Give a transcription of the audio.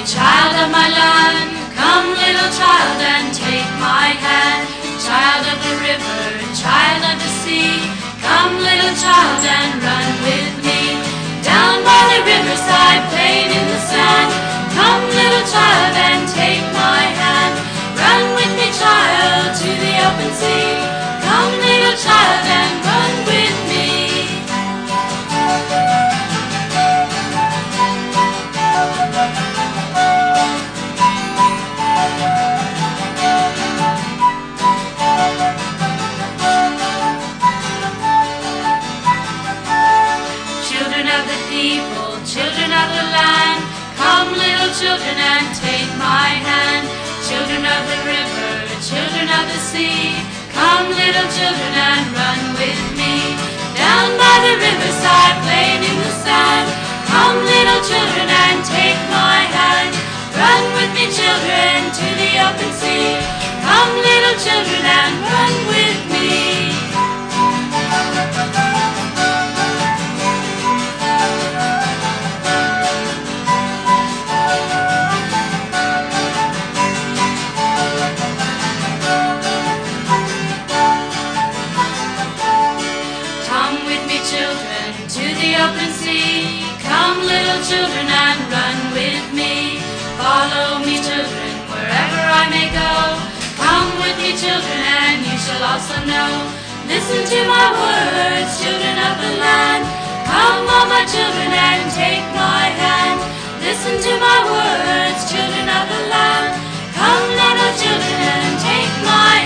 Child of my land, come little child and take my hand. Child of the river, child of the sea, come little child and run with me. Down by the riverside, playing in the sand, come little child and take my hand. Run with me child to the open sea, come little child and run with me. People, children of the land, come little children and take my hand. Children of the river, children of the sea, come little children and run with me. Down by the riverside, playing in the sand, come little children and take my hand. Run with me children to the open sea, come little children and run with me. Open sea, come little children and run with me. Follow me children wherever I may go. Come with me children and you shall also know. Listen to my words, children of the land. Come all my children and take my hand. Listen to my words, children of the land. Come little children and take my